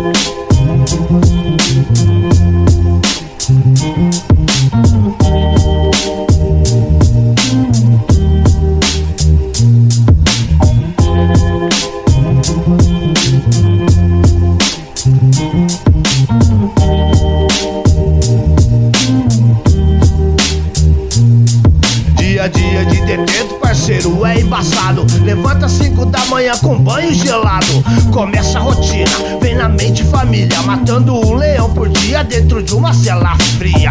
Dia de detento, parceiro, é embaçado. Levanta 5 da manhã com banho gelado. Começa a rotina, vem na mente família, matando um leão por dia dentro de uma cela fria.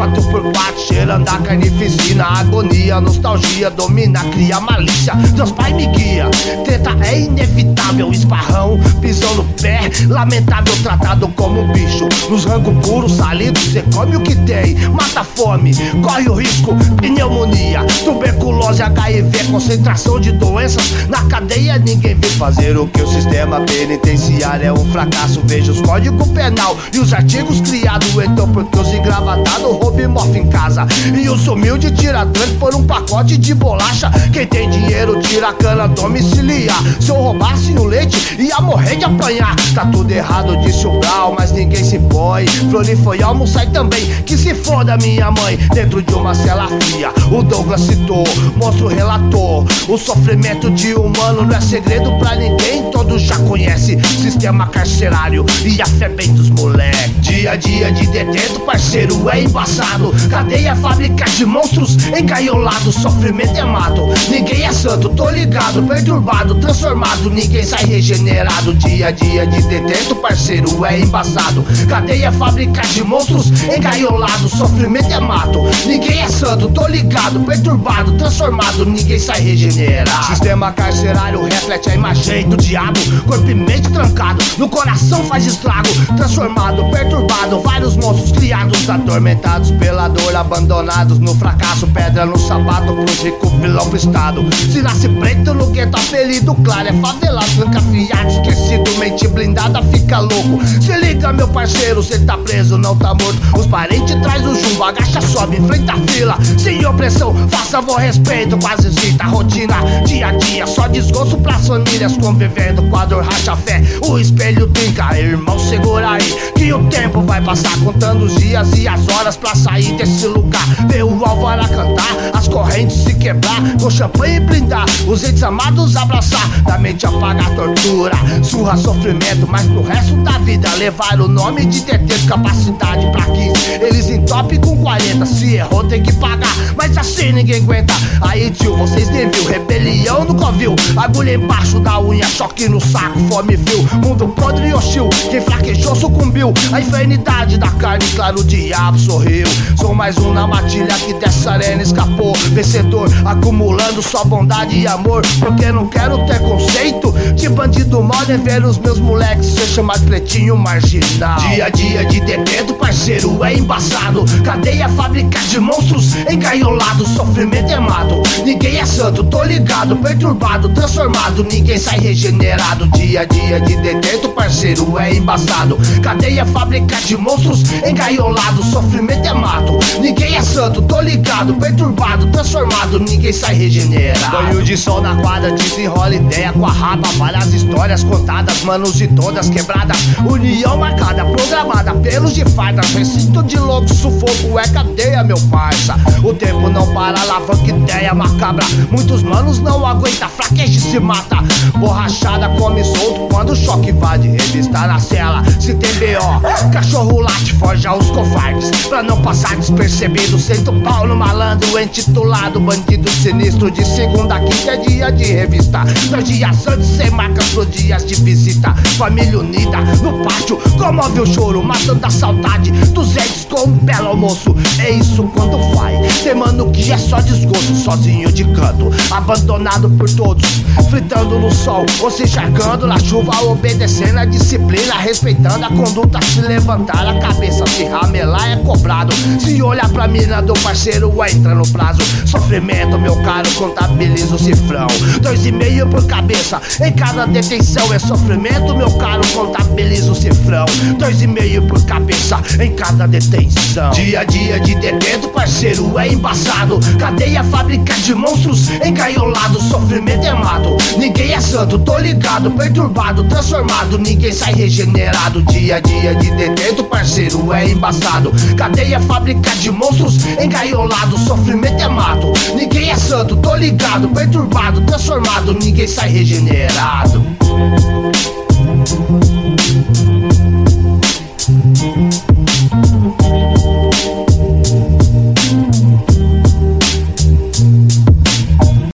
4x4 cheirando a carnificina, agonia, nostalgia, domina, cria malícia. Deus Pai me guia, treta é inevitável. Esparrão, pisão no pé, lamentável, tratado como um bicho. Nos rangos puros, salidos, cê come o que tem. Mata a fome, corre o risco, pneumonia, tuberculose, HIV, concentração de doenças na cadeia. Ninguém vem fazer o que o sistema penitenciário é um fracasso. Veja os códigos penal e os artigos criados. Então por que os engravatados roubam e mofam em casa e os humildes tiradores por um pacote de bolacha? Quem tem dinheiro tira a cana domiciliar. Se eu roubasse o leite ia morrer de apanhar. Tá tudo errado, disse o Brau, mas ninguém se põe. Flori foi almoçar e também que se foda minha mãe. Dentro de uma cela fria, o Douglas citou, monstro relatou. O sofrimento de humano não é segredo pra ninguém, todos já conhecem. Sistema carcerário e a fé bem dos moleque. Dia a dia de detento, parceiro, é embaçado. Cadeia, fábrica de monstros encaiolados. Sofrimento é mato, ninguém é santo, tô ligado. Perturbado, transformado, ninguém sai regenerado. Dia a dia de detento, parceiro, é embaçado. Cadeia, fábrica de monstros encaiolados. Sofrimento é mato, ninguém é santo, tô ligado. Perturbado, transformado, ninguém sai regenerado. Sistema carcerário reflete a imagem do diabo. Corpo e mente trancado, no coração faz estrago. Transformado, perturbado, vários monstros criados, atormentados pela dor, abandonados no fracasso. Pedra no sapato pros ricos, vilão pro estado. Se nasce preto no gueto, apelido claro. É favelado, trancafiado, esquecido, mente blindada, fica louco. Se liga meu parceiro, cê tá preso, não tá morto. Os parentes traz o jumbo, agacha, sobe, enfrenta a fila. Sem opressão, faça bom respeito, quase cita a rotina. Dia a dia, só desgosto pras famílias convivendo com a dor, racha a fé, o espelho trinca. Irmão, segura aí, que o tempo vai passar, contando os dias e as horas pra sair desse lugar. Ver o alvará cantar, as correntes se quebrar, com champanhe blindar, os entes amados abraçar. Da mente apagar a tortura, surra sofrimento, mas pro resto da vida levar o nome de detento. Capacidade pra 15, eles entopem com 40. Se errou tem que pagar, mas assim ninguém aguenta. Aí tio, vocês nem viu, rebelião nunca viu. Agulha embaixo da unha, choque no saco, fome frio. Mundo podre e hostil, quem fraquejou sucumbiu. A enfermidade da carne, claro, o diabo sorriu. Sou mais um na matilha que dessa arena escapou. Vencedor, acumulando só bondade e amor. Porque não quero ter conceito de bandido mal, nem ver os meus moleques ser chamado pretinho marginal. Dia a dia de detento, parceiro, é embaçado. Cadeia, fábrica de monstros encaiolados. Sofrimento é mato, ninguém é santo, tô ligado. Perturbado, transformado, ninguém sai regenerado. Dia a dia de detento, parceiro, é embaçado. Cadeia, fábrica de monstros encaiolados. Sofrimento é mato, ninguém é santo, tô ligado. Perturbado, transformado, ninguém sai regenerado. Banho de sol na quadra, desenrola ideia com a raba. Várias histórias contadas, manos de todas quebradas. União marcada, programada pelos de fardas. Recinto de louco, sufoco é cadeia, meu parça. O tempo não para, alavanca ideia macabra. Muitos manos não aguenta, fraqueja e se mata. Borrachada come solto quando o choque invade. Revista na cela, se tem B.O. Cachorro late, forja os covardes pra não passar despercebido. Senta o pau no malandro intitulado bandido sinistro. De segunda a quinta é dia de revista. 2 dias antes sem marcas pros dias de visita. Família unida no pátio, comove o choro, matando a saudade dos entes com um belo almoço. É isso quando vai, tem mano que é só desgosto. Sozinho de canto, abandonado por todos, fritando no sol ou se encharcando na chuva. Obedecendo a disciplina, respeitando a conduta. Se levantar a cabeça, se ramelar é cobrado. Se olhar pra mina do parceiro, entra no prazo. Sofrimento, meu caro, contabiliza o cifrão. 2,5 por cabeça em cada detenção. É sofrimento, meu caro, contabiliza o cifrão. 2,5 por cabeça em cada detenção. Dia a dia de detento, parceiro, é embaçado. Cadeia, fábrica de monstros engaiolados. Sofrimento é mato, ninguém é santo, tô ligado. Perturbado, transformado, ninguém sai regenerado. Dia a dia de detento, parceiro, é embaçado. Cadeia, fábrica de monstros engaiolados. Sofrimento é mato, ninguém é santo, tô ligado. Perturbado, transformado, ninguém sai regenerado.